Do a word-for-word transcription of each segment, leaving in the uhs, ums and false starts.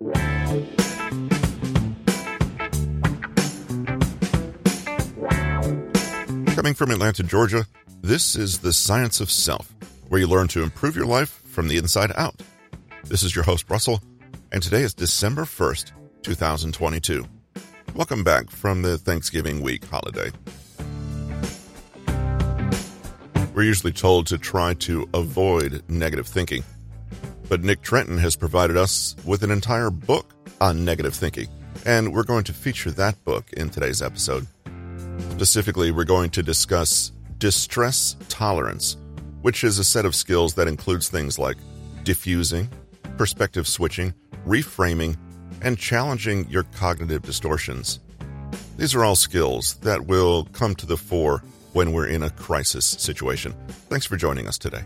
Coming from Atlanta, Georgia, this is The Science of Self, where you learn to improve your life from the inside out. This is your host, Russell, and today is December first, twenty twenty-two. Welcome back from the Thanksgiving week holiday. We're usually told to try to avoid negative thinking, but Nick Trenton has provided us with an entire book on negative thinking, and we're going to feature that book in today's episode. Specifically, we're going to discuss distress tolerance, which is a set of skills that includes things like diffusing, perspective switching, reframing, and challenging your cognitive distortions. These are all skills that will come to the fore when we're in a crisis situation. Thanks for joining us today.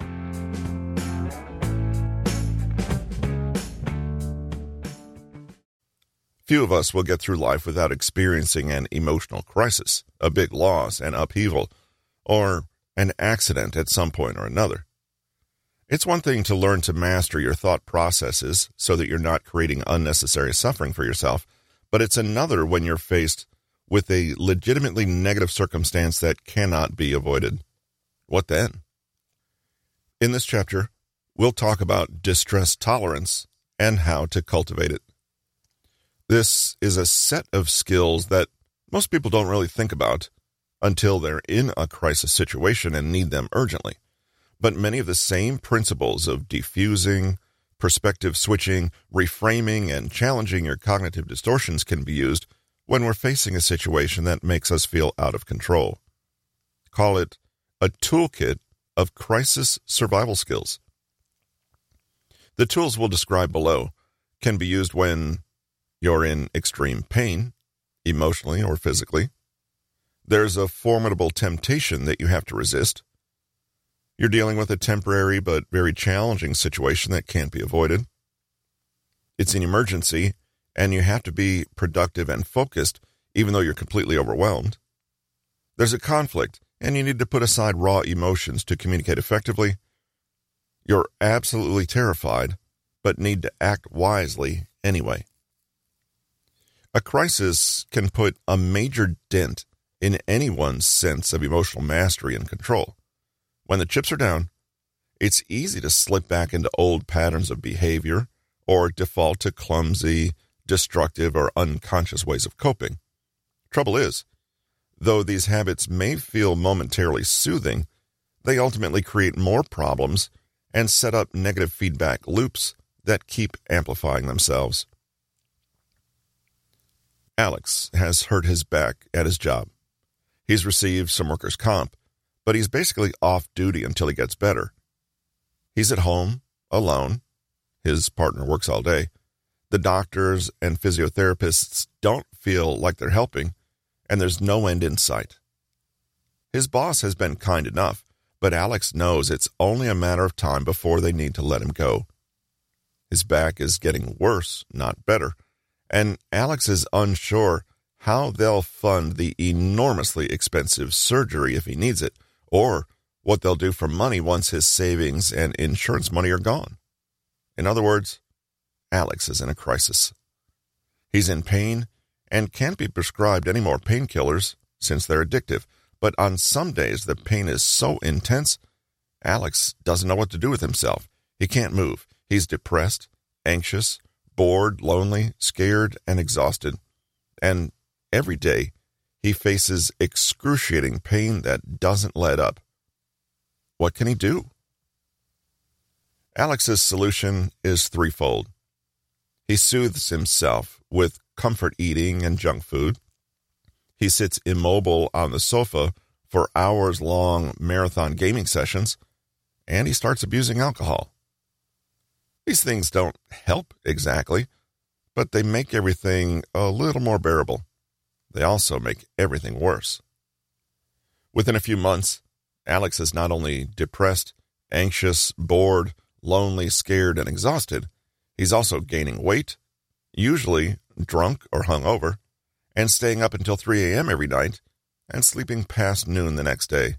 Few of us will get through life without experiencing an emotional crisis, a big loss, an upheaval, or an accident at some point or another. It's one thing to learn to master your thought processes so that you're not creating unnecessary suffering for yourself, but it's another when you're faced with a legitimately negative circumstance that cannot be avoided. What then? In this chapter, we'll talk about distress tolerance and how to cultivate it. This is a set of skills that most people don't really think about until they're in a crisis situation and need them urgently. But many of the same principles of diffusing, perspective switching, reframing, and challenging your cognitive distortions can be used when we're facing a situation that makes us feel out of control. Call it a toolkit of crisis survival skills. The tools we'll describe below can be used when you're in extreme pain, emotionally or physically. There's a formidable temptation that you have to resist. You're dealing with a temporary but very challenging situation that can't be avoided. It's an emergency, and you have to be productive and focused even though you're completely overwhelmed. There's a conflict, and you need to put aside raw emotions to communicate effectively. You're absolutely terrified, but need to act wisely anyway. A crisis can put a major dent in anyone's sense of emotional mastery and control. When the chips are down, it's easy to slip back into old patterns of behavior or default to clumsy, destructive, or unconscious ways of coping. Trouble is, though these habits may feel momentarily soothing, they ultimately create more problems and set up negative feedback loops that keep amplifying themselves. Alex has hurt his back at his job. He's received some workers' comp, but he's basically off duty until he gets better. He's at home, alone. His partner works all day. The doctors and physiotherapists don't feel like they're helping, and there's no end in sight. His boss has been kind enough, but Alex knows it's only a matter of time before they need to let him go. His back is getting worse, not better, and Alex is unsure how they'll fund the enormously expensive surgery if he needs it, or what they'll do for money once his savings and insurance money are gone. In other words, Alex is in a crisis. He's in pain and can't be prescribed any more painkillers since they're addictive, but on some days the pain is so intense, Alex doesn't know what to do with himself. He can't move. He's depressed, anxious, bored, lonely, scared, and exhausted. And every day, he faces excruciating pain that doesn't let up. What can he do? Alex's solution is threefold. He soothes himself with comfort eating and junk food. He sits immobile on the sofa for hours-long marathon gaming sessions, and he starts abusing alcohol. These things don't help exactly, but they make everything a little more bearable. They also make everything worse. Within a few months, Alex is not only depressed, anxious, bored, lonely, scared, and exhausted, he's also gaining weight, usually drunk or hungover, and staying up until three a.m. every night and sleeping past noon the next day.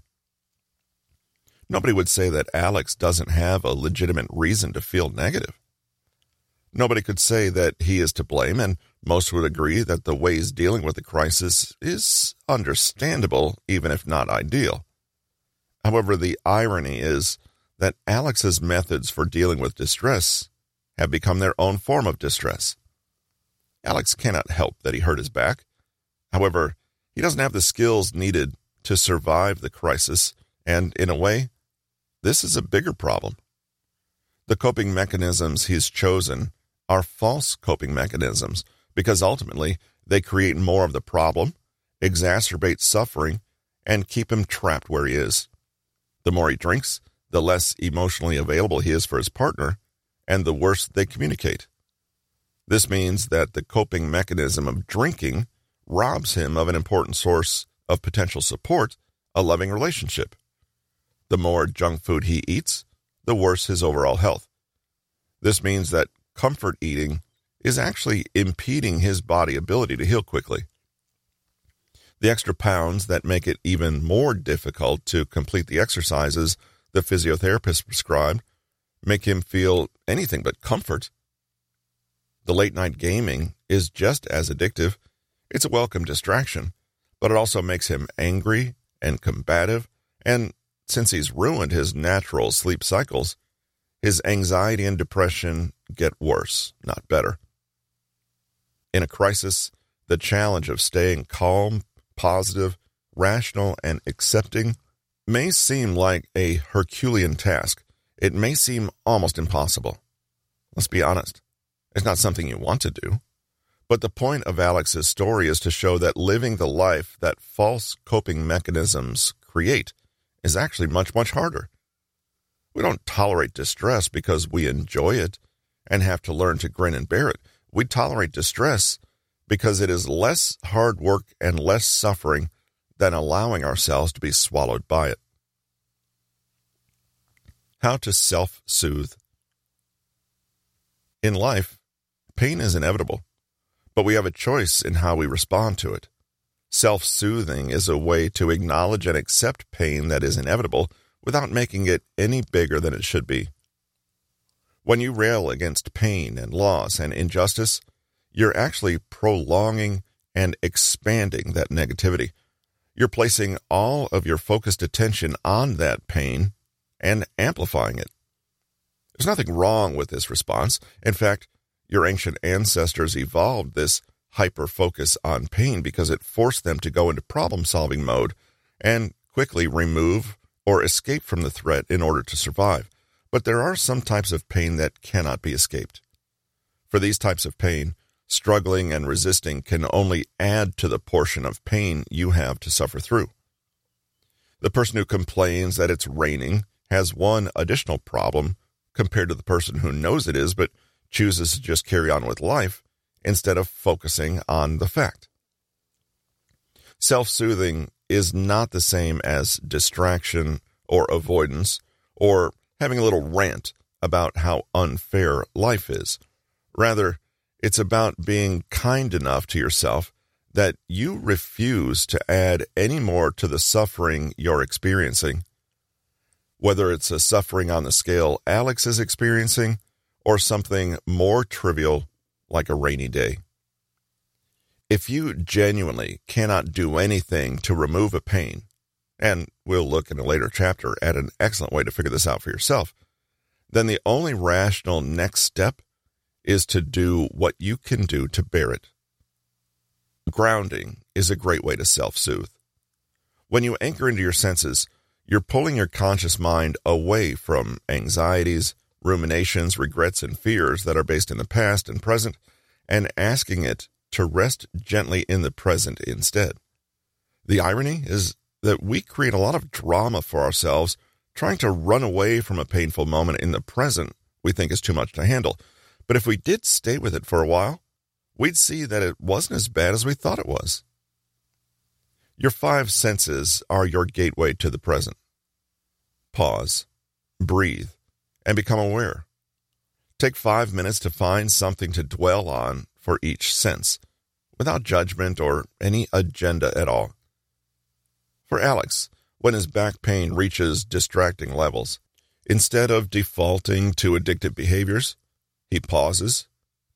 Nobody would say that Alex doesn't have a legitimate reason to feel negative. Nobody could say that he is to blame, and most would agree that the way he's dealing with the crisis is understandable, even if not ideal. However, the irony is that Alex's methods for dealing with distress have become their own form of distress. Alex cannot help that he hurt his back. However, he doesn't have the skills needed to survive the crisis, and in a way, this is a bigger problem. The coping mechanisms he's chosen are false coping mechanisms because ultimately they create more of the problem, exacerbate suffering, and keep him trapped where he is. The more he drinks, the less emotionally available he is for his partner, and the worse they communicate. This means that the coping mechanism of drinking robs him of an important source of potential support, a loving relationship. The more junk food he eats, the worse his overall health. This means that comfort eating is actually impeding his body's ability to heal quickly. The extra pounds that make it even more difficult to complete the exercises the physiotherapist prescribed make him feel anything but comfort. The late-night gaming is just as addictive. It's a welcome distraction, but it also makes him angry and combative, and since he's ruined his natural sleep cycles, his anxiety and depression get worse, not better. In a crisis, the challenge of staying calm, positive, rational, and accepting may seem like a Herculean task. It may seem almost impossible. Let's be honest. It's not something you want to do. But the point of Alex's story is to show that living the life that false coping mechanisms create is actually much, much harder. We don't tolerate distress because we enjoy it and have to learn to grin and bear it. We tolerate distress because it is less hard work and less suffering than allowing ourselves to be swallowed by it. How to self-soothe. In life, pain is inevitable, but we have a choice in how we respond to it. Self-soothing is a way to acknowledge and accept pain that is inevitable without making it any bigger than it should be. When you rail against pain and loss and injustice, you're actually prolonging and expanding that negativity. You're placing all of your focused attention on that pain and amplifying it. There's nothing wrong with this response. In fact, your ancient ancestors evolved this hyper-focus on pain because it forced them to go into problem-solving mode and quickly remove or escape from the threat in order to survive. But there are some types of pain that cannot be escaped. For these types of pain, struggling and resisting can only add to the portion of pain you have to suffer through. The person who complains that it's raining has one additional problem compared to the person who knows it is but chooses to just carry on with life instead of focusing on the fact. Self-soothing is not the same as distraction or avoidance or having a little rant about how unfair life is. Rather, it's about being kind enough to yourself that you refuse to add any more to the suffering you're experiencing, whether it's a suffering on the scale Alex is experiencing or something more trivial like a rainy day. If you genuinely cannot do anything to remove a pain, and we'll look in a later chapter at an excellent way to figure this out for yourself, then the only rational next step is to do what you can do to bear it. Grounding is a great way to self-soothe. When you anchor into your senses, you're pulling your conscious mind away from anxieties, ruminations, regrets, and fears that are based in the past and present, and asking it to rest gently in the present instead. The irony is that we create a lot of drama for ourselves trying to run away from a painful moment in the present we think is too much to handle. But if we did stay with it for a while, we'd see that it wasn't as bad as we thought it was. Your five senses are your gateway to the present. Pause, breathe, and become aware. Take five minutes to find something to dwell on for each sense, without judgment or any agenda at all. For Alex, when his back pain reaches distracting levels, instead of defaulting to addictive behaviors, he pauses,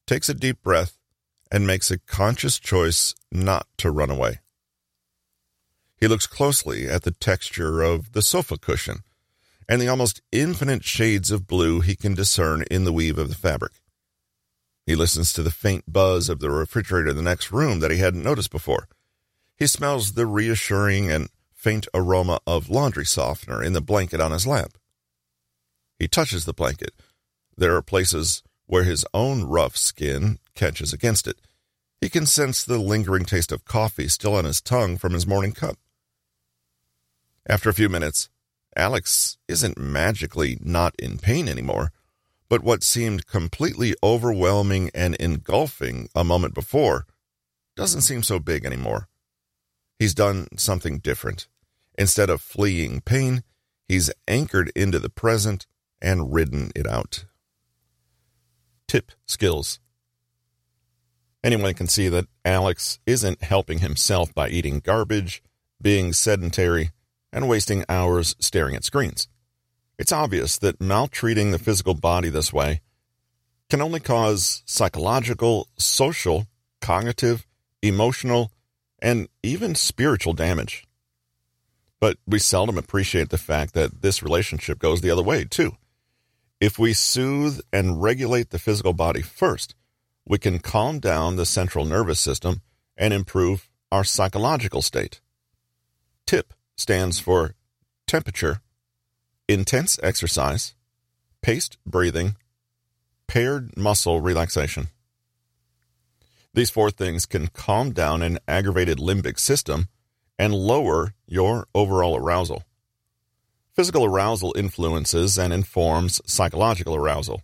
takes a deep breath, and makes a conscious choice not to run away. He looks closely at the texture of the sofa cushion and the almost infinite shades of blue he can discern in the weave of the fabric. He listens to the faint buzz of the refrigerator in the next room that he hadn't noticed before. He smells the reassuring and faint aroma of laundry softener in the blanket on his lap. He touches the blanket. There are places where his own rough skin catches against it. He can sense the lingering taste of coffee still on his tongue from his morning cup. After a few minutes, Alex isn't magically not in pain anymore, but what seemed completely overwhelming and engulfing a moment before doesn't seem so big anymore. He's done something different. Instead of fleeing pain, he's anchored into the present and ridden it out. Tip skills. Anyone can see that Alex isn't helping himself by eating garbage, being sedentary, and wasting hours staring at screens. It's obvious that maltreating the physical body this way can only cause psychological, social, cognitive, emotional, and even spiritual damage. But we seldom appreciate the fact that this relationship goes the other way, too. If we soothe and regulate the physical body first, we can calm down the central nervous system and improve our psychological state. TIP stands for temperature, intense exercise, paced breathing, paired muscle relaxation. These four things can calm down an aggravated limbic system and lower your overall arousal. Physical arousal influences and informs psychological arousal.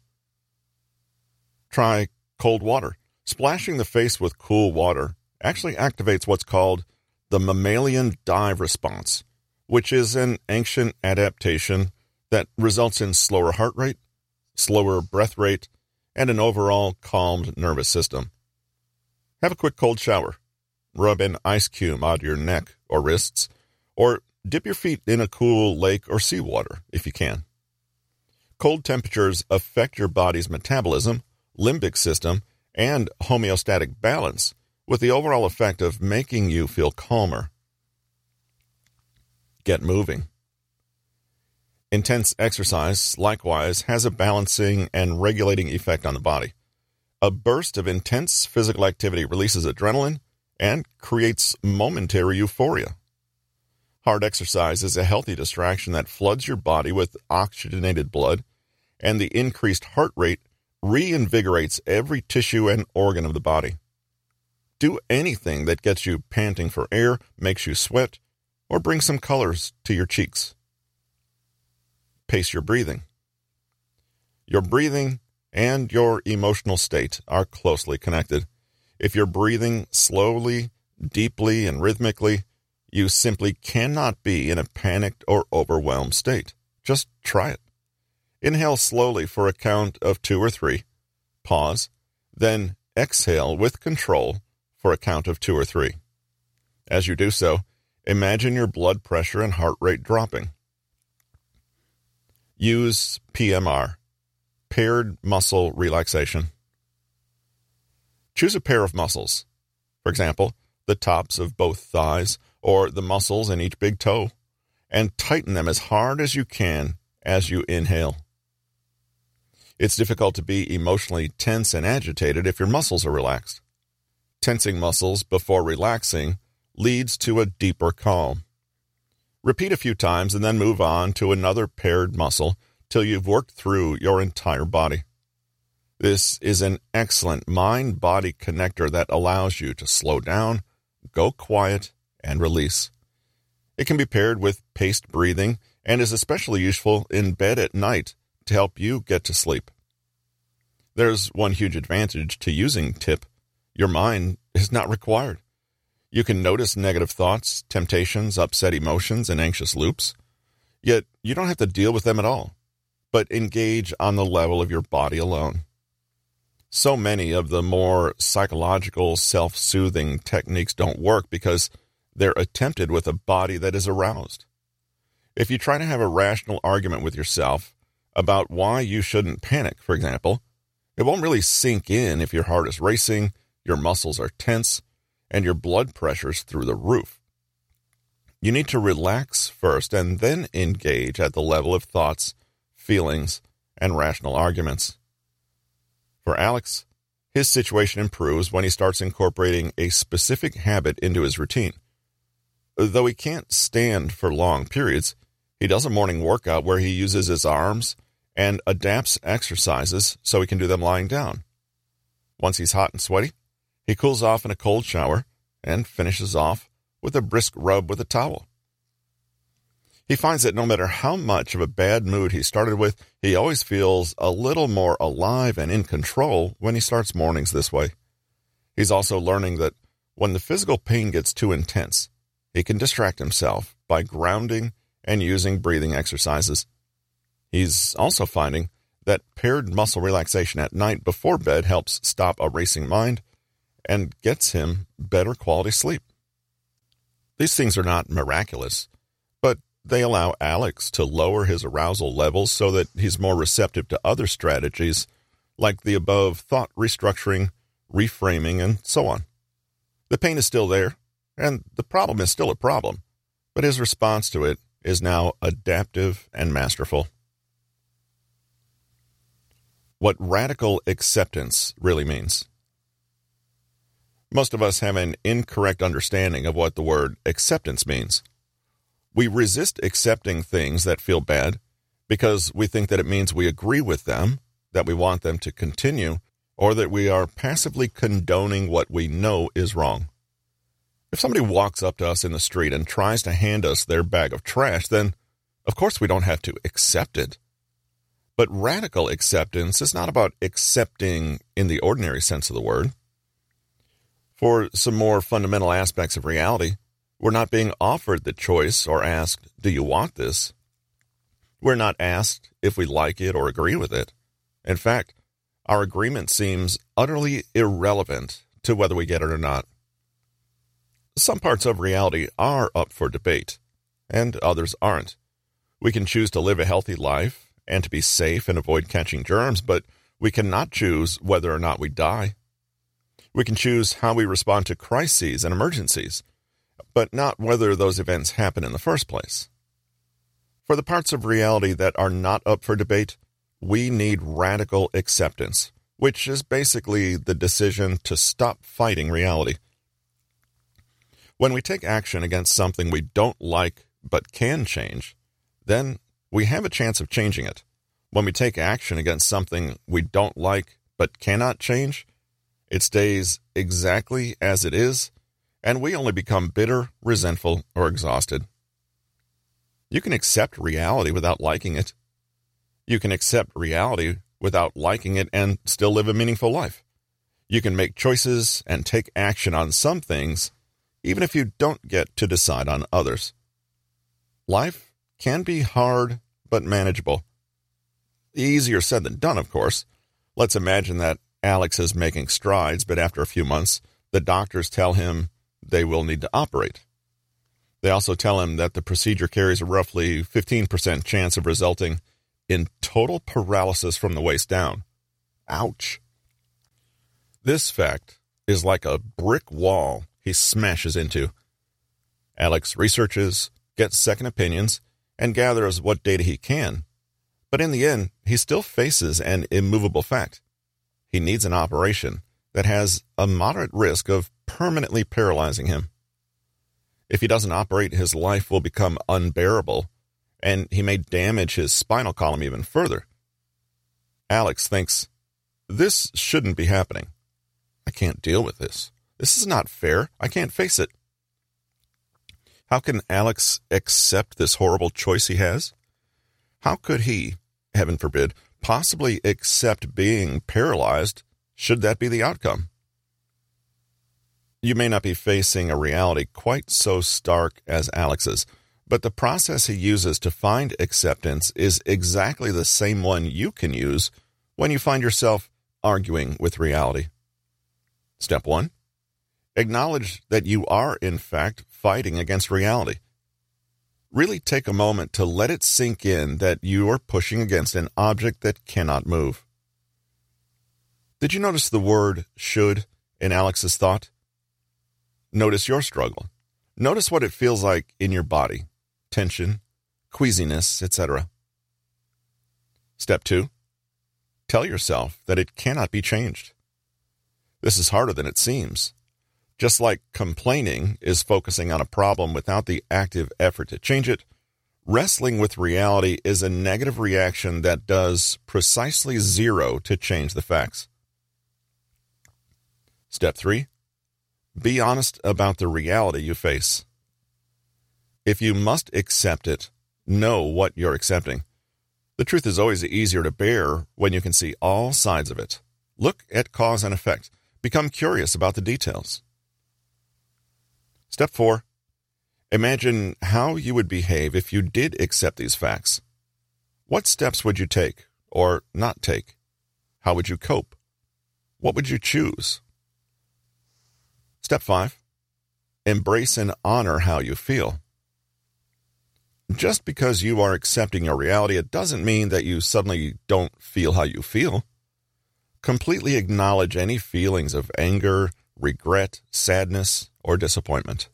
Try cold water. Splashing the face with cool water actually activates what's called the mammalian dive response, which is an ancient adaptation that results in slower heart rate, slower breath rate, and an overall calmed nervous system. Have a quick cold shower. Rub an ice cube on your neck or wrists, or dip your feet in a cool lake or seawater if you can. Cold temperatures affect your body's metabolism, limbic system, and homeostatic balance, with the overall effect of making you feel calmer. Get moving. Intense exercise, likewise, has a balancing and regulating effect on the body. A burst of intense physical activity releases adrenaline and creates momentary euphoria. Hard exercise is a healthy distraction that floods your body with oxygenated blood, and the increased heart rate reinvigorates every tissue and organ of the body. Do anything that gets you panting for air, makes you sweat, or brings some colors to your cheeks. Pace your breathing. Your breathing and your emotional state are closely connected. If you're breathing slowly, deeply, and rhythmically, you simply cannot be in a panicked or overwhelmed state. Just try it. Inhale slowly for a count of two or three. Pause. Then exhale with control for a count of two or three. As you do so, imagine your blood pressure and heart rate dropping. Use P M R, paired muscle relaxation. Choose a pair of muscles. For example, the tops of both thighs or the muscles in each big toe, and tighten them as hard as you can as you inhale. It's difficult to be emotionally tense and agitated if your muscles are relaxed. Tensing muscles before relaxing leads to a deeper calm. Repeat a few times and then move on to another paired muscle till you've worked through your entire body. This is an excellent mind-body connector that allows you to slow down, go quiet, and release. It can be paired with paced breathing and is especially useful in bed at night to help you get to sleep. There's one huge advantage to using TIP. Your mind is not required. You can notice negative thoughts, temptations, upset emotions, and anxious loops. Yet you don't have to deal with them at all, but engage on the level of your body alone. So many of the more psychological, self-soothing techniques don't work because they're attempted with a body that is aroused. If you try to have a rational argument with yourself about why you shouldn't panic, for example, It won't really sink in if your heart is racing, your muscles are tense, and your blood pressure's through the roof. You need to relax first and then engage at the level of thoughts, feelings, and rational arguments. For Alex, his situation improves when he starts incorporating a specific habit into his routine. Though he can't stand for long periods, he does a morning workout where he uses his arms and adapts exercises so he can do them lying down. Once he's hot and sweaty, he cools off in a cold shower and finishes off with a brisk rub with a towel. He finds that no matter how much of a bad mood he started with, he always feels a little more alive and in control when he starts mornings this way. He's also learning that when the physical pain gets too intense, he can distract himself by grounding and using breathing exercises. He's also finding that paired muscle relaxation at night before bed helps stop a racing mind and gets him better quality sleep. These things are not miraculous, but they allow Alex to lower his arousal levels so that he's more receptive to other strategies like the above thought restructuring, reframing, and so on. The pain is still there, and the problem is still a problem, but his response to it is now adaptive and masterful. What radical acceptance really means. Most of us have an incorrect understanding of what the word acceptance means. We resist accepting things that feel bad because we think that it means we agree with them, that we want them to continue, or that we are passively condoning what we know is wrong. If somebody walks up to us in the street and tries to hand us their bag of trash, then of course we don't have to accept it. But radical acceptance is not about accepting in the ordinary sense of the word. For some more fundamental aspects of reality, we're not being offered the choice or asked, do you want this? We're not asked if we like it or agree with it. In fact, our agreement seems utterly irrelevant to whether we get it or not. Some parts of reality are up for debate, and others aren't. We can choose to live a healthy life and to be safe and avoid catching germs, but we cannot choose whether or not we die. We can choose how we respond to crises and emergencies, but not whether those events happen in the first place. For the parts of reality that are not up for debate, we need radical acceptance, which is basically the decision to stop fighting reality. When we take action against something we don't like but can change, then we have a chance of changing it. When we take action against something we don't like but cannot change, it stays exactly as it is, and we only become bitter, resentful, or exhausted. You can accept reality without liking it. You can accept reality without liking it and still live a meaningful life. You can make choices and take action on some things, even if you don't get to decide on others. Life can be hard but manageable. Easier said than done, of course. Let's imagine that Alex is making strides, but after a few months, the doctors tell him they will need to operate. They also tell him that the procedure carries a roughly fifteen percent chance of resulting in total paralysis from the waist down. Ouch. This fact is like a brick wall he smashes into. Alex researches, gets second opinions, and gathers what data he can. But in the end, he still faces an immovable fact. He needs an operation that has a moderate risk of permanently paralyzing him. If he doesn't operate, his life will become unbearable, and he may damage his spinal column even further. Alex thinks, this shouldn't be happening. I can't deal with this. This is not fair. I can't face it. How can Alex accept this horrible choice he has? How could he, heaven forbid, possibly accept being paralyzed should that be the outcome? You may not be facing a reality quite so stark as Alex's, but the process he uses to find acceptance is exactly the same one you can use when you find yourself arguing with reality. Step one, acknowledge that you are, in fact, fighting against reality. Really take a moment to let it sink in that you are pushing against an object that cannot move. Did you notice the word should in Alex's thought? Notice your struggle. Notice what it feels like in your body, tension, queasiness, et cetera. Step two, tell yourself that it cannot be changed. This is harder than it seems. Just like complaining is focusing on a problem without the active effort to change it, wrestling with reality is a negative reaction that does precisely zero to change the facts. Step three, be honest about the reality you face. If you must accept it, know what you're accepting. The truth is always easier to bear when you can see all sides of it. Look at cause and effect. Become curious about the details. Step four, imagine how you would behave if you did accept these facts. What steps would you take or not take? How would you cope? What would you choose? Step five, embrace and honor how you feel. Just because you are accepting your reality, it doesn't mean that you suddenly don't feel how you feel. Completely acknowledge any feelings of anger, regret, sadness, or disappointment.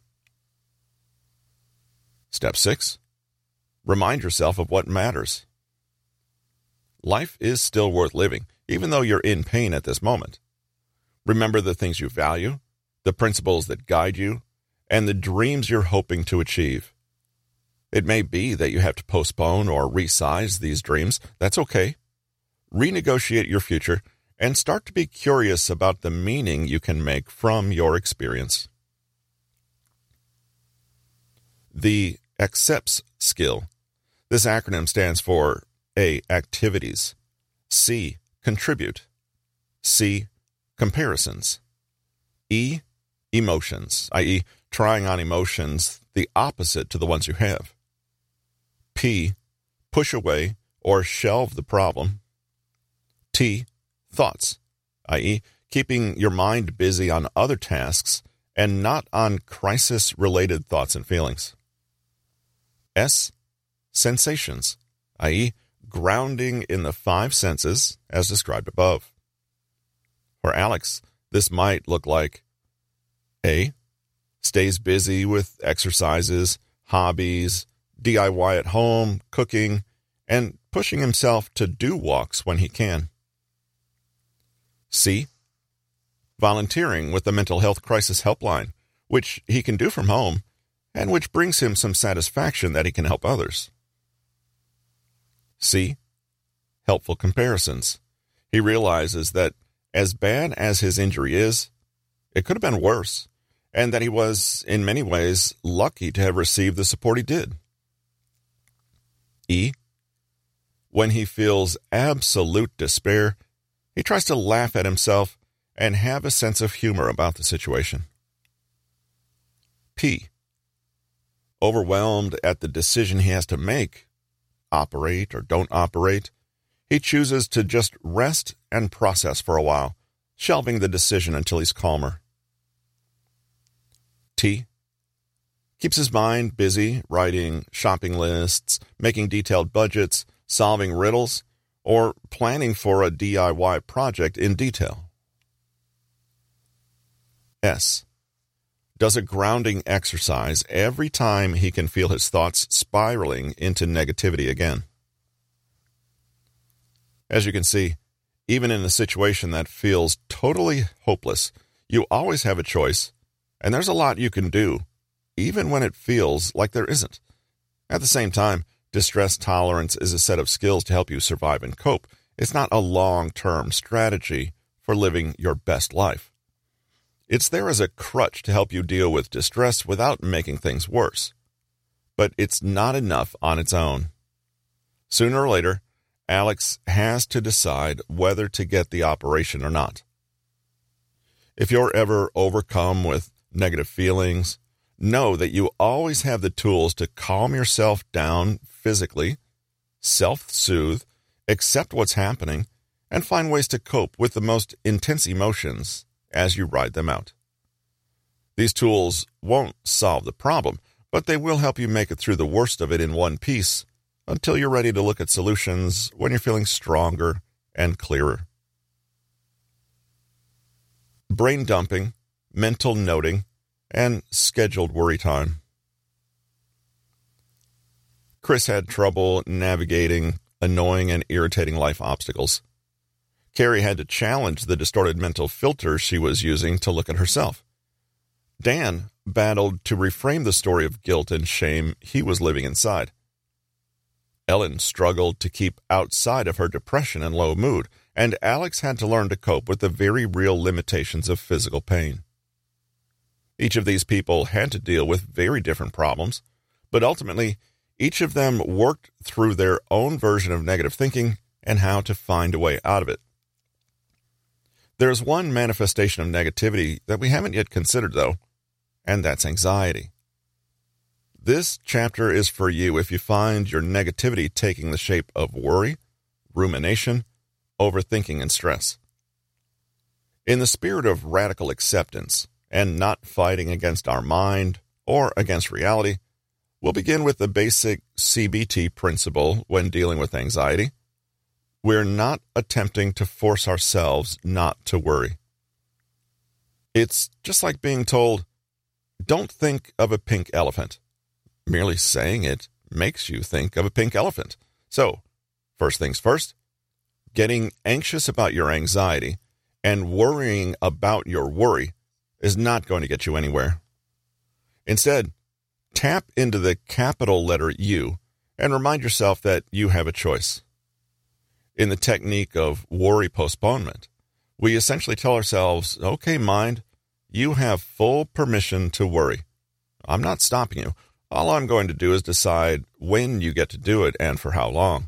Step six, remind yourself of what matters. Life is still worth living, even though you're in pain at this moment. Remember the things you value, the principles that guide you, and the dreams you're hoping to achieve. It may be that you have to postpone or resize these dreams. That's okay. Renegotiate your future and start to be curious about the meaning you can make from your experience. The accepts skill. This acronym stands for A. Activities, C. Contribute, C. Comparisons, E. Emotions, that is, trying on emotions the opposite to the ones you have. P. Push away or shelve the problem. T. Thoughts, that is, keeping your mind busy on other tasks and not on crisis-related thoughts and feelings. S. Sensations, that is, grounding in the five senses as described above. For Alex, this might look like A. Stays busy with exercises, hobbies, D I Y at home, cooking, and pushing himself to do walks when he can. C. Volunteering with the Mental Health Crisis Helpline, which he can do from home, and which brings him some satisfaction that he can help others. C. Helpful comparisons. He realizes that as bad as his injury is, it could have been worse, and that he was, in many ways, lucky to have received the support he did. E. When he feels absolute despair, he tries to laugh at himself and have a sense of humor about the situation. P. Overwhelmed at the decision he has to make, operate or don't operate, he chooses to just rest and process for a while, shelving the decision until he's calmer. T. Keeps his mind busy writing shopping lists, making detailed budgets, solving riddles, or planning for a D I Y project in detail. S. Does a grounding exercise every time he can feel his thoughts spiraling into negativity again. As you can see, even in a situation that feels totally hopeless, you always have a choice, and there's a lot you can do, even when it feels like there isn't. At the same time, distress tolerance is a set of skills to help you survive and cope. It's not a long-term strategy for living your best life. It's there as a crutch to help you deal with distress without making things worse. But it's not enough on its own. Sooner or later, Alex has to decide whether to get the operation or not. If you're ever overcome with negative feelings, know that you always have the tools to calm yourself down physically, self-soothe, accept what's happening, and find ways to cope with the most intense emotions as you ride them out. These tools won't solve the problem, but they will help you make it through the worst of it in one piece until you're ready to look at solutions when you're feeling stronger and clearer. brain dumping, mental noting, and scheduled worry time. Chris had trouble navigating annoying and irritating life obstacles. Carrie had to challenge the distorted mental filter she was using to look at herself. Dan battled to reframe the story of guilt and shame he was living inside. Ellen struggled to keep outside of her depression and low mood, and Alex had to learn to cope with the very real limitations of physical pain. Each of these people had to deal with very different problems, but ultimately, each of them worked through their own version of negative thinking and how to find a way out of it. There's one manifestation of negativity that we haven't yet considered, though, and that's anxiety. This chapter is for you if you find your negativity taking the shape of worry, rumination, overthinking, and stress. In the spirit of radical acceptance and not fighting against our mind or against reality, we'll begin with the basic C B T principle when dealing with anxiety. We're not attempting to force ourselves not to worry. It's just like being told, don't think of a pink elephant. Merely saying it makes you think of a pink elephant. So, first things first, getting anxious about your anxiety and worrying about your worry is not going to get you anywhere. Instead, tap into the capital letter U and remind yourself that you have a choice. In the technique of worry postponement, we essentially tell ourselves, okay, mind, you have full permission to worry. I'm not stopping you. All I'm going to do is decide when you get to do it and for how long.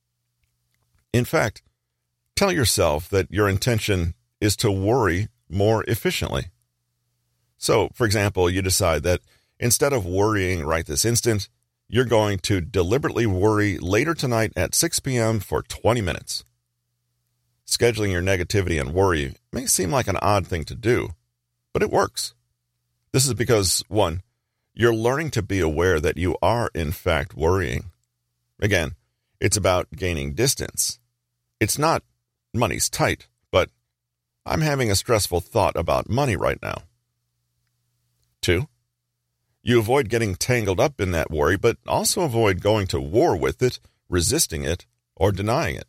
In fact, tell yourself that your intention is to worry more efficiently. So, for example, you decide that instead of worrying right this instant, you're going to deliberately worry later tonight at six p.m. for twenty minutes. Scheduling your negativity and worry may seem like an odd thing to do, but it works. This is because, one, you're learning to be aware that you are, in fact, worrying. Again, it's about gaining distance. It's not, money's tight, but I'm having a stressful thought about money right now. Two, you avoid getting tangled up in that worry, but also avoid going to war with it, resisting it, or denying it.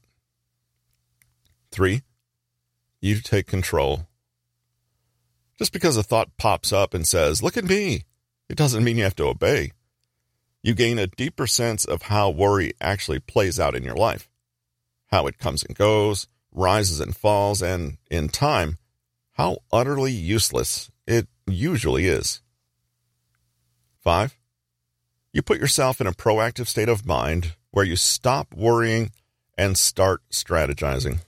Three, you take control. Just because a thought pops up and says, look at me, it doesn't mean you have to obey. You gain a deeper sense of how worry actually plays out in your life, how it comes and goes, rises and falls, and, in time, how utterly useless it usually is. Five, you put yourself in a proactive state of mind where you stop worrying and start strategizing.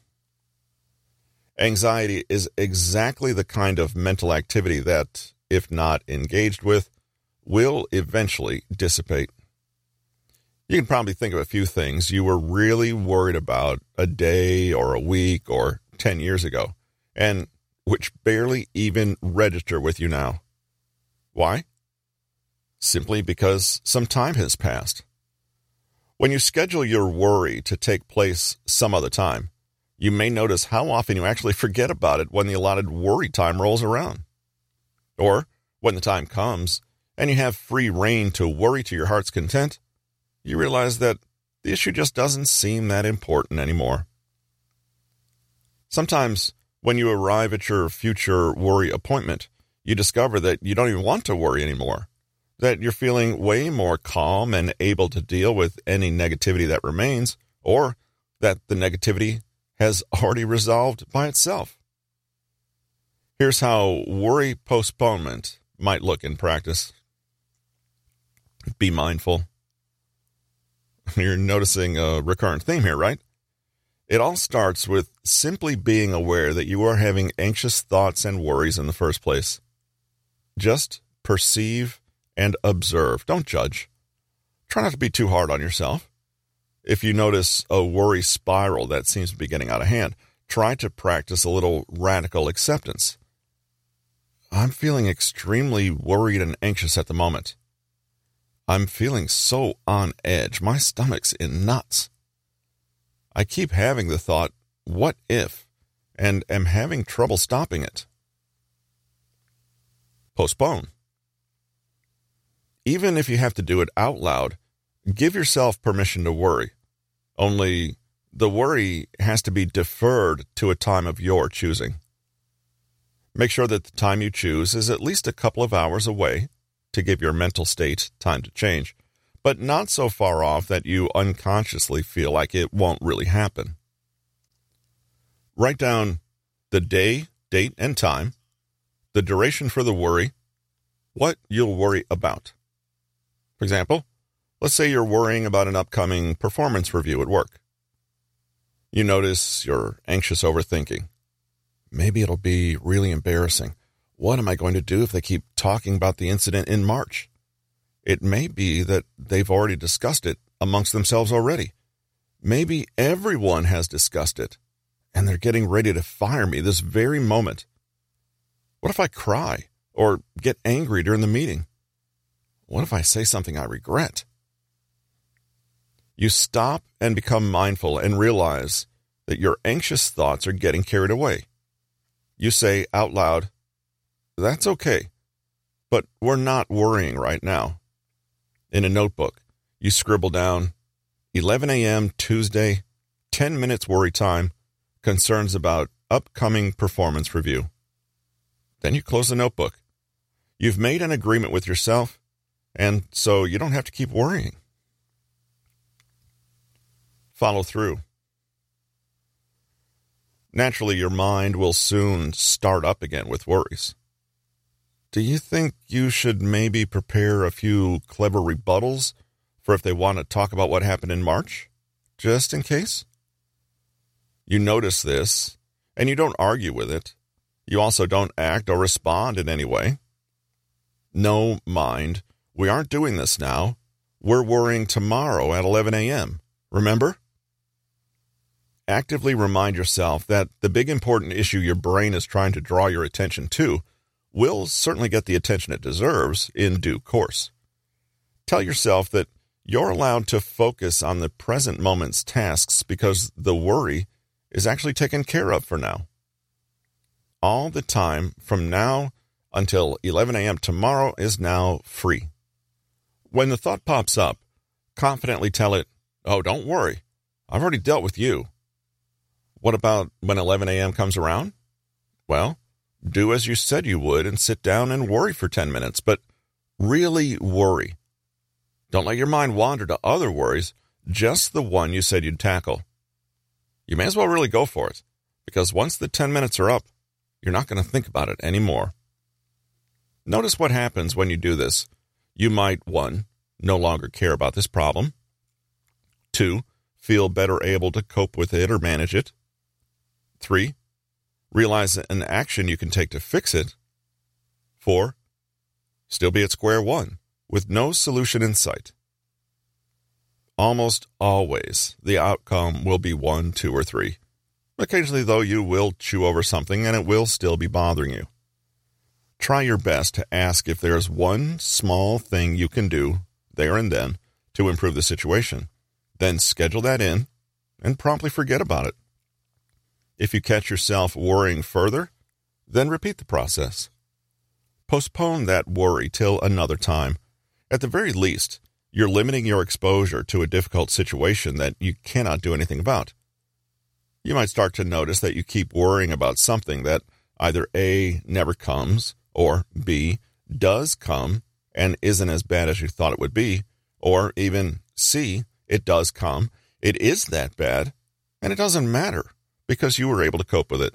Anxiety is exactly the kind of mental activity that, if not engaged with, will eventually dissipate. You can probably think of a few things you were really worried about a day or a week or ten years ago, and which barely even register with you now. Why? Simply because some time has passed. When you schedule your worry to take place some other time, you may notice how often you actually forget about it when the allotted worry time rolls around. Or, when the time comes and you have free rein to worry to your heart's content, you realize that the issue just doesn't seem that important anymore. Sometimes, when you arrive at your future worry appointment, you discover that you don't even want to worry anymore, that you're feeling way more calm and able to deal with any negativity that remains, or that the negativity has already resolved by itself. Here's how worry postponement might look in practice. Be mindful. You're noticing a recurrent theme here, right? It all starts with simply being aware that you are having anxious thoughts and worries in the first place. Just perceive and observe. Don't judge. Try not to be too hard on yourself. If you notice a worry spiral that seems to be getting out of hand, try to practice a little radical acceptance. I'm feeling extremely worried and anxious at the moment. I'm feeling so on edge. My stomach's in knots. I keep having the thought, what if, and am having trouble stopping it. postpone. Even if you have to do it out loud, give yourself permission to worry. Only the worry has to be deferred to a time of your choosing. Make sure that the time you choose is at least a couple of hours away to give your mental state time to change, but not so far off that you unconsciously feel like it won't really happen. Write down the day, date, and time, the duration for the worry, what you'll worry about. For example, let's say you're worrying about an upcoming performance review at work. You notice you're anxious overthinking. Maybe it'll be really embarrassing. What am I going to do if they keep talking about the incident in March? It may be that they've already discussed it amongst themselves already. Maybe everyone has discussed it, and they're getting ready to fire me this very moment. What if I cry or get angry during the meeting? What if I say something I regret? You stop and become mindful and realize that your anxious thoughts are getting carried away. You say out loud, "That's okay, but we're not worrying right now." In a notebook, you scribble down, eleven a.m. Tuesday, ten minutes worry time, concerns about upcoming performance review. Then you close the notebook. You've made an agreement with yourself, and so you don't have to keep worrying. Follow through. Naturally, your mind will soon start up again with worries. Do you think you should maybe prepare a few clever rebuttals for if they want to talk about what happened in March, just in case? You notice this, and you don't argue with it. You also don't act or respond in any way. No, mind, we aren't doing this now. We're worrying tomorrow at eleven a.m., remember? Actively remind yourself that the big important issue your brain is trying to draw your attention to will certainly get the attention it deserves in due course. Tell yourself that you're allowed to focus on the present moment's tasks because the worry is actually taken care of for now. All the time from now until eleven a.m. tomorrow is now free. When the thought pops up, confidently tell it, "Oh, don't worry. I've already dealt with you." What about when eleven a.m. comes around? Well, do as you said you would and sit down and worry for ten minutes, but really worry. Don't let your mind wander to other worries, just the one you said you'd tackle. You may as well really go for it, because once the ten minutes are up, you're not going to think about it anymore. Notice what happens when you do this. You might, one, no longer care about this problem. Two, feel better able to cope with it or manage it. Three, realize an action you can take to fix it. Four, still be at square one with no solution in sight. Almost always, the outcome will be one, two, or three. Occasionally, though, you will chew over something and it will still be bothering you. Try your best to ask if there is one small thing you can do there and then to improve the situation. Then schedule that in and promptly forget about it. If you catch yourself worrying further, then repeat the process. Postpone that worry till another time. At the very least, you're limiting your exposure to a difficult situation that you cannot do anything about. You might start to notice that you keep worrying about something that either A, never comes, or B, does come and isn't as bad as you thought it would be, or even C, it does come, it is that bad, and it doesn't matter because you were able to cope with it.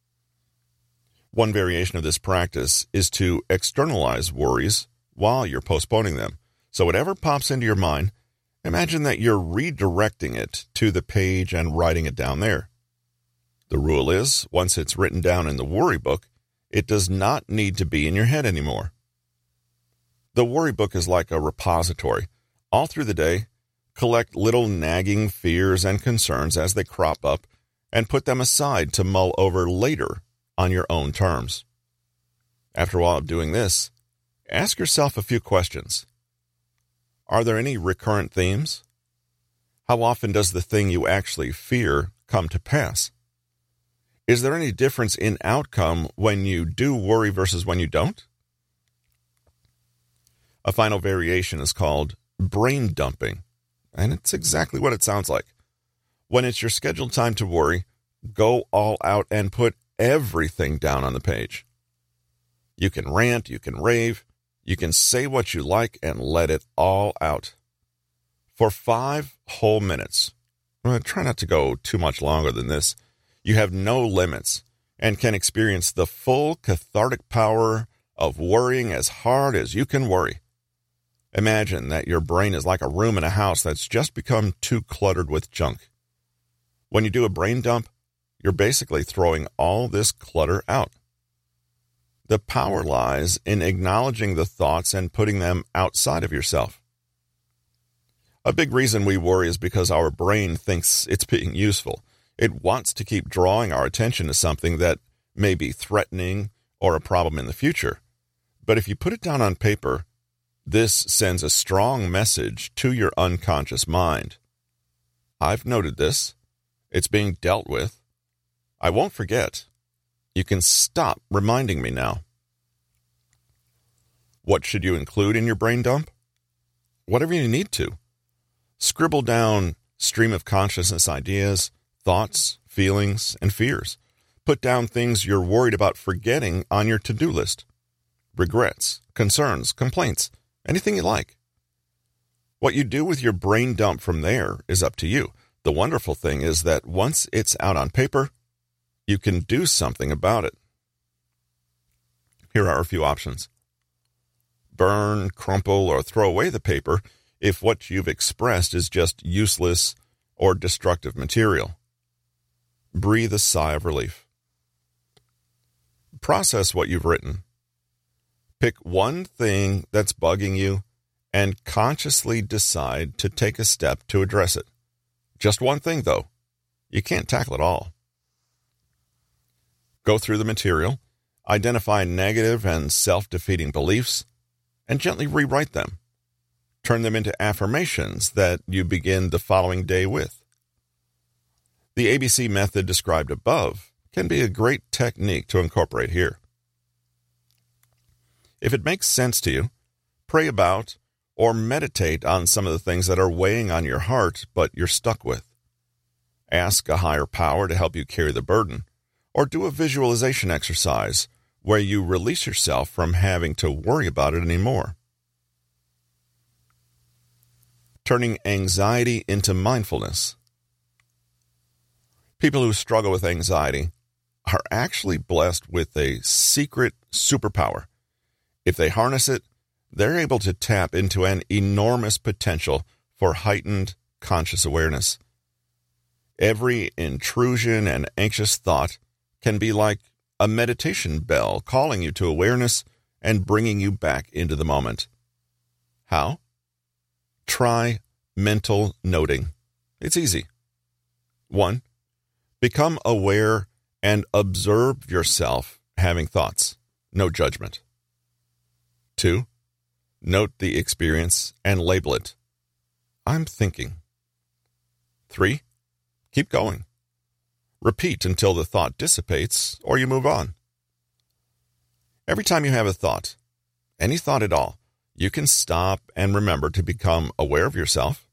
One variation of this practice is to externalize worries while you're postponing them. So whatever pops into your mind, imagine that you're redirecting it to the page and writing it down there. The rule is, once it's written down in the worry book, it does not need to be in your head anymore. The worry book is like a repository. All through the day, collect little nagging fears and concerns as they crop up and put them aside to mull over later on your own terms. After a while of doing this, ask yourself a few questions. Are there any recurrent themes? How often does the thing you actually fear come to pass? Is there any difference in outcome when you do worry versus when you don't? A final variation is called brain dumping, and it's exactly what it sounds like. When it's your scheduled time to worry, go all out and put everything down on the page. You can rant, you can rave, you can say what you like and let it all out. For five whole minutes, well, try not to go too much longer than this, you have no limits and can experience the full cathartic power of worrying as hard as you can worry. Imagine that your brain is like a room in a house that's just become too cluttered with junk. When you do a brain dump, you're basically throwing all this clutter out. The power lies in acknowledging the thoughts and putting them outside of yourself. A big reason we worry is because our brain thinks it's being useful. It wants to keep drawing our attention to something that may be threatening or a problem in the future. But if you put it down on paper, this sends a strong message to your unconscious mind. I've noted this. It's being dealt with. I won't forget. You can stop reminding me now. What should you include in your brain dump? Whatever you need to. Scribble down stream of consciousness ideas, thoughts, feelings, and fears. Put down things you're worried about forgetting on your to-do list. Regrets, concerns, complaints, anything you like. What you do with your brain dump from there is up to you. The wonderful thing is that once it's out on paper, you can do something about it. Here are a few options. Burn, crumple, or throw away the paper if what you've expressed is just useless or destructive material. Breathe a sigh of relief. Process what you've written. Pick one thing that's bugging you and consciously decide to take a step to address it. Just one thing, though. You can't tackle it all. Go through the material, identify negative and self-defeating beliefs, and gently rewrite them. Turn them into affirmations that you begin the following day with. The A B C method described above can be a great technique to incorporate here. If it makes sense to you, pray about or meditate on some of the things that are weighing on your heart but you're stuck with. Ask a higher power to help you carry the burden, or do a visualization exercise where you release yourself from having to worry about it anymore. Turning anxiety into mindfulness. People who struggle with anxiety are actually blessed with a secret superpower. If they harness it, they're able to tap into an enormous potential for heightened conscious awareness. Every intrusion and anxious thought can be like a meditation bell calling you to awareness and bringing you back into the moment. How? Try mental noting. It's easy. One, become aware and observe yourself having thoughts. No judgment. Two, note the experience and label it. I'm thinking. Three, keep going. Repeat until the thought dissipates or you move on. Every time you have a thought, any thought at all, you can stop and remember to become aware of yourself.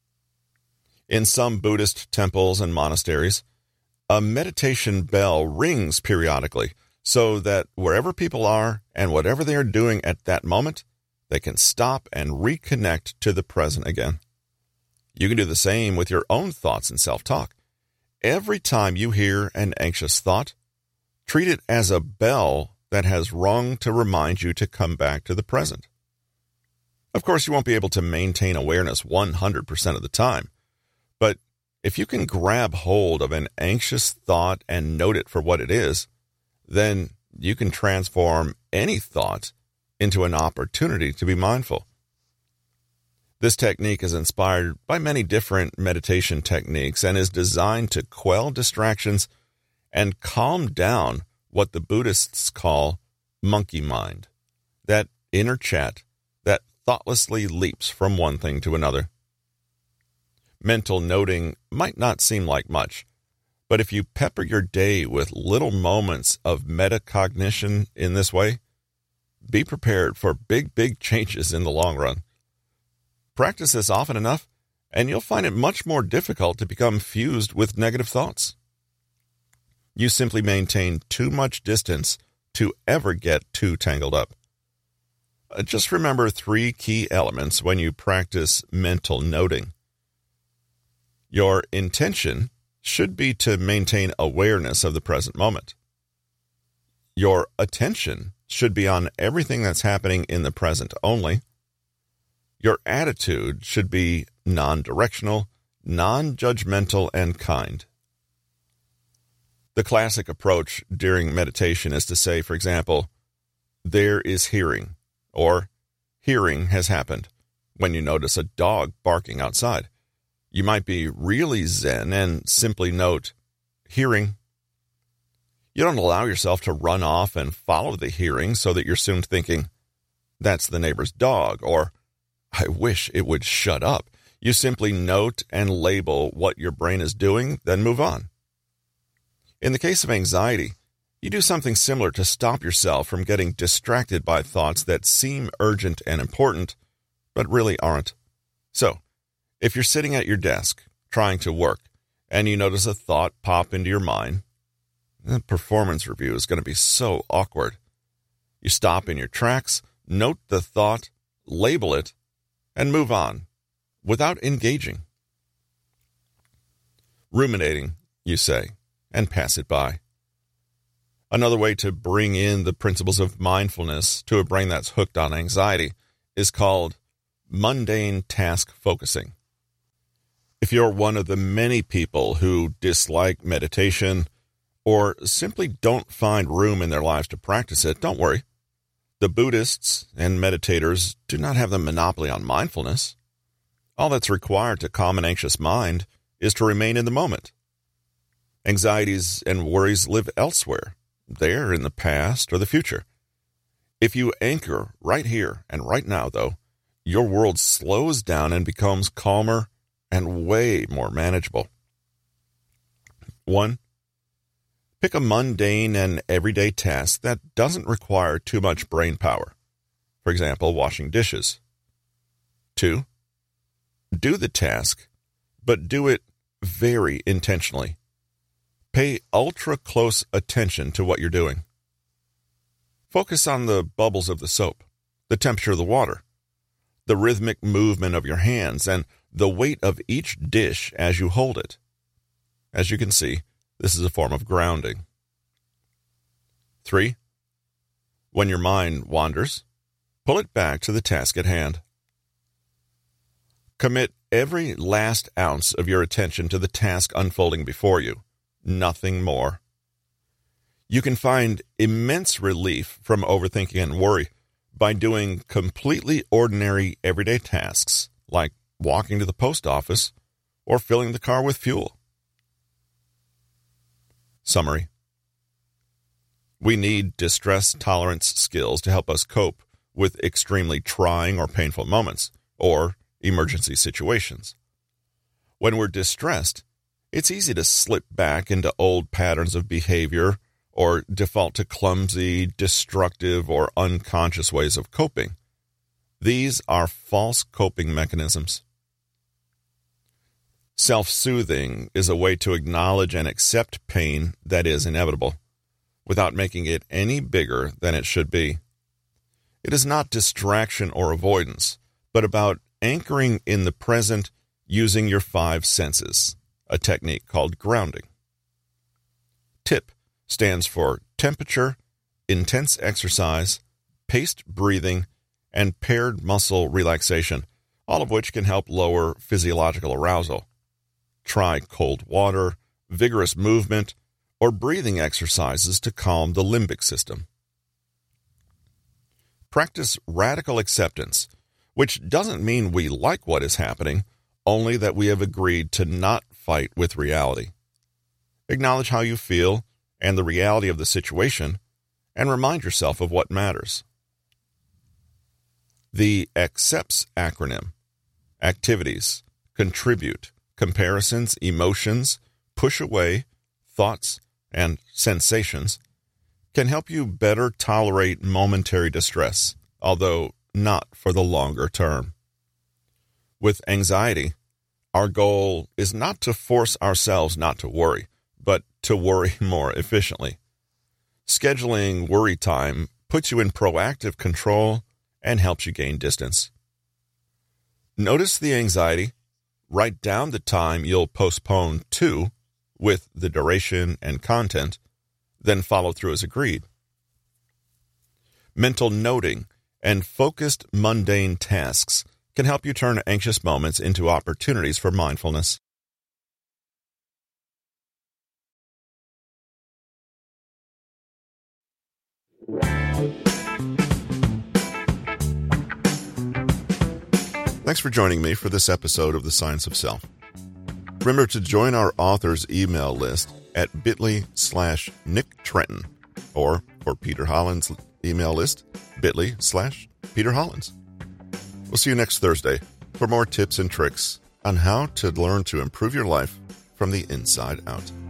In some Buddhist temples and monasteries, a meditation bell rings periodically so that wherever people are and whatever they are doing at that moment, they can stop and reconnect to the present again. You can do the same with your own thoughts and self-talk. Every time you hear an anxious thought, treat it as a bell that has rung to remind you to come back to the present. Of course, you won't be able to maintain awareness one hundred percent of the time, but if you can grab hold of an anxious thought and note it for what it is, then you can transform any thought into an opportunity to be mindful. This technique is inspired by many different meditation techniques and is designed to quell distractions and calm down what the Buddhists call monkey mind, that inner chat that thoughtlessly leaps from one thing to another. Mental noting might not seem like much, but if you pepper your day with little moments of metacognition in this way, be prepared for big, big changes in the long run. Practice this often enough, and you'll find it much more difficult to become fused with negative thoughts. You simply maintain too much distance to ever get too tangled up. Uh, just remember three key elements when you practice mental noting. Your intention should be to maintain awareness of the present moment. Your attention should be on everything that's happening in the present only. Your attitude should be non-directional, non-judgmental, and kind. The classic approach during meditation is to say, for example, there is hearing, or hearing has happened, when you notice a dog barking outside. You might be really zen and simply note, hearing. You don't allow yourself to run off and follow the hearing so that you're soon thinking, that's the neighbor's dog, or I wish it would shut up. You simply note and label what your brain is doing, then move on. In the case of anxiety, you do something similar to stop yourself from getting distracted by thoughts that seem urgent and important, but really aren't. So, if you're sitting at your desk, trying to work, and you notice a thought pop into your mind, the performance review is going to be so awkward. You stop in your tracks, note the thought, label it, and move on, without engaging. Ruminating, you say, and pass it by. Another way to bring in the principles of mindfulness to a brain that's hooked on anxiety is called mundane task focusing. If you're one of the many people who dislike meditation or simply don't find room in their lives to practice it, don't worry. The Buddhists and meditators do not have the monopoly on mindfulness. All that's required to calm an anxious mind is to remain in the moment. Anxieties and worries live elsewhere. They're in the past or the future. If you anchor right here and right now, though, your world slows down and becomes calmer and way more manageable. One, pick a mundane and everyday task that doesn't require too much brain power. For example, washing dishes. Two, do the task, but do it very intentionally. Pay ultra-close attention to what you're doing. Focus on the bubbles of the soap, the temperature of the water, the rhythmic movement of your hands, and the weight of each dish as you hold it. As you can see, this is a form of grounding. Three, when your mind wanders, pull it back to the task at hand. Commit every last ounce of your attention to the task unfolding before you. Nothing more. You can find immense relief from overthinking and worry by doing completely ordinary everyday tasks like walking to the post office or filling the car with fuel. Summary. We need distress tolerance skills to help us cope with extremely trying or painful moments or emergency situations. When we're distressed, it's easy to slip back into old patterns of behavior or default to clumsy, destructive, or unconscious ways of coping. These are false coping mechanisms. Self-soothing is a way to acknowledge and accept pain that is inevitable, without making it any bigger than it should be. It is not distraction or avoidance, but about anchoring in the present using your five senses, a technique called grounding. TIP stands for temperature, intense exercise, paced breathing, and paired muscle relaxation, all of which can help lower physiological arousal. Try cold water, vigorous movement, or breathing exercises to calm the limbic system. Practice radical acceptance, which doesn't mean we like what is happening, only that we have agreed to not fight with reality. Acknowledge how you feel and the reality of the situation, and remind yourself of what matters. The ACCEPTS acronym: activities, contribute, comparisons, emotions, push away, thoughts, and sensations, can help you better tolerate momentary distress, although not for the longer term. With anxiety, our goal is not to force ourselves not to worry, but to worry more efficiently. Scheduling worry time puts you in proactive control and helps you gain distance. Notice the anxiety. Write down the time you'll postpone to, with the duration and content, then follow through as agreed. Mental noting and focused mundane tasks can help you turn anxious moments into opportunities for mindfulness. Thanks for joining me for this episode of The Science of Self. Remember to join our author's email list at bit.ly slash Nick Trenton, or for Peter Hollins' email list, bit.ly slash Peter Hollins. We'll see you next Thursday for more tips and tricks on how to learn to improve your life from the inside out.